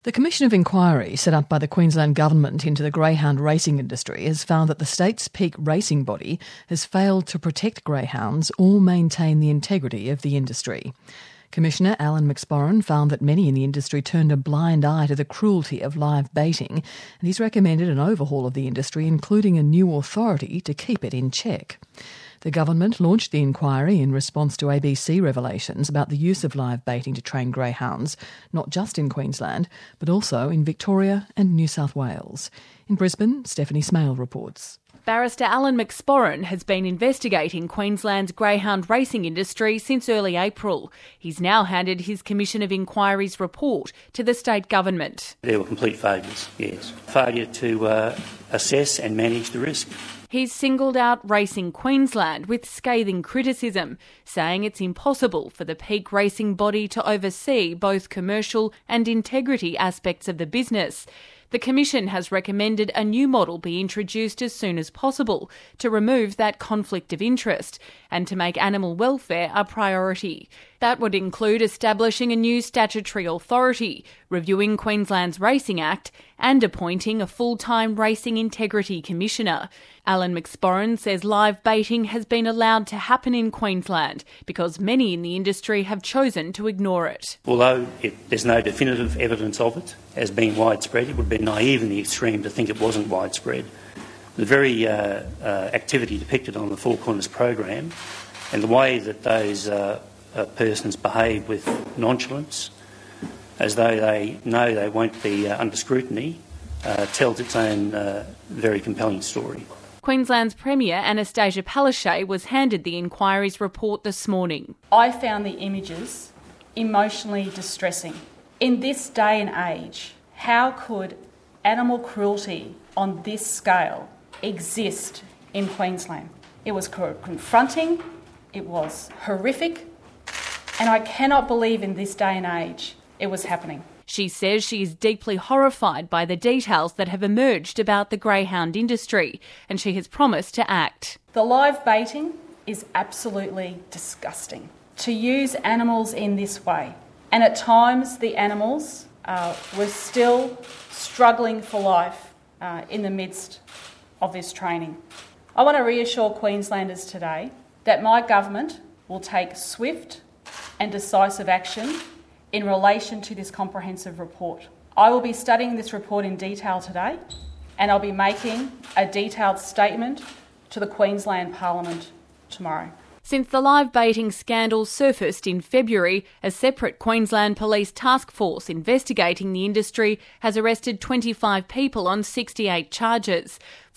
The Commission of Inquiry set up by the Queensland Government into the greyhound racing industry has found that the state's peak racing body has failed to protect greyhounds or maintain the integrity of the industry. Commissioner Alan McSporran found that many in the industry turned a blind eye to the cruelty of live baiting, and he's recommended an overhaul of the industry, including a new authority to keep it in check. The government launched the inquiry in response to ABC revelations about the use of live baiting to train greyhounds, not just in Queensland, but also in Victoria and New South Wales. In Brisbane, Stephanie Smale reports. Barrister Alan McSporran has been investigating Queensland's greyhound racing industry since early April. He's now handed his Commission of Inquiry's report to the state government. There were complete failures, yes. Failure to assess and manage the risk. He's singled out Racing Queensland with scathing criticism, saying it's impossible for the peak racing body to oversee both commercial and integrity aspects of the business. The Commission has recommended a new model be introduced as soon as possible to remove that conflict of interest and to make animal welfare a priority. That would include establishing a new statutory authority, reviewing Queensland's Racing Act and appointing a full-time Racing Integrity Commissioner. Alan McSporran says live baiting has been allowed to happen in Queensland because many in the industry have chosen to ignore it. Although there's no definitive evidence of it as being widespread, it would be naive in the extreme to think it wasn't widespread. The very activity depicted on the Four Corners program and the way that those persons behave with nonchalance, as though they know they won't be under scrutiny, tells its own very compelling story. Queensland's Premier Anastasia Palaszczuk was handed the inquiry's report this morning. I found the images emotionally distressing. In this day and age, how could animal cruelty on this scale exist in Queensland? It was confronting, it was horrific, and I cannot believe in this day and age it was happening. She says she is deeply horrified by the details that have emerged about the greyhound industry, and she has promised to act. The live baiting is absolutely disgusting. To use animals in this way, and at times the animals were still struggling for life in the midst of this training. I want to reassure Queenslanders today that my government will take swift and decisive action in relation to this comprehensive report. I will be studying this report in detail today, and I'll be making a detailed statement to the Queensland Parliament tomorrow. Since the live baiting scandal surfaced in February, a separate Queensland Police task force investigating the industry has arrested 25 people on 68 charges.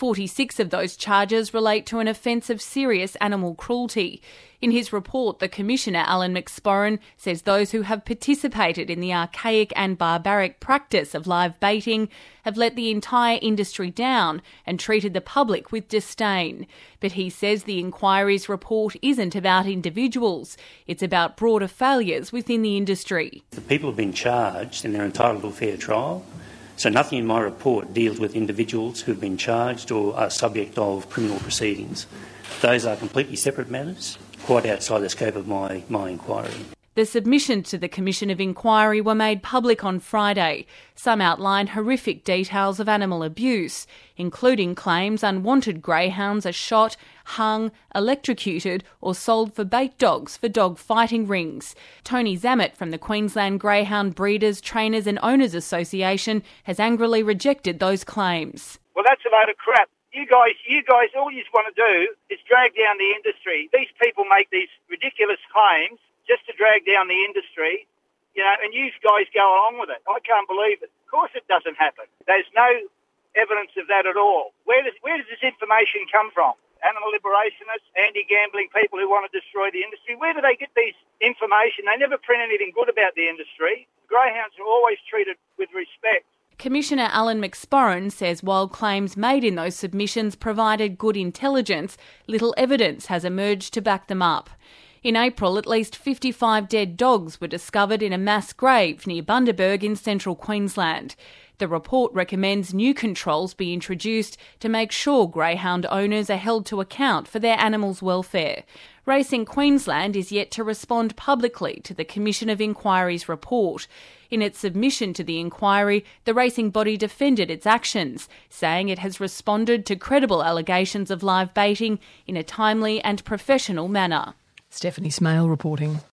46 of those charges relate to an offence of serious animal cruelty. In his report, the Commissioner, Alan McSporran, says those who have participated in the archaic and barbaric practice of live baiting have let the entire industry down and treated the public with disdain. But he says the inquiry's report isn't about individuals, it's about broader failures within the industry. The people have been charged and they're entitled to a fair trial. So nothing in my report deals with individuals who've been charged or are subject of criminal proceedings. Those are completely separate matters, quite outside the scope of my inquiry. The submissions to the Commission of Inquiry were made public on Friday. Some outline horrific details of animal abuse, including claims unwanted greyhounds are shot, hung, electrocuted or sold for bait dogs for dog fighting rings. Tony Zammit from the Queensland Greyhound Breeders, Trainers and Owners Association has angrily rejected those claims. Well, that's a load of crap. You guys, all you want to do is drag down the industry. These people make these ridiculous claims just to drag down the industry, and you guys go along with it. I can't believe it. Of course it doesn't happen. There's no evidence of that at all. Where does this information come from? Animal liberationists, anti-gambling people who want to destroy the industry. Where do they get these information? They never print anything good about the industry. Greyhounds are always treated with respect. Commissioner Alan McSporran says while claims made in those submissions provided good intelligence, little evidence has emerged to back them up. In April, at least 55 dead dogs were discovered in a mass grave near Bundaberg in central Queensland. The report recommends new controls be introduced to make sure greyhound owners are held to account for their animals' welfare. Racing Queensland is yet to respond publicly to the Commission of Inquiry's report. In its submission to the inquiry, the racing body defended its actions, saying it has responded to credible allegations of live baiting in a timely and professional manner. Stephanie Smale reporting.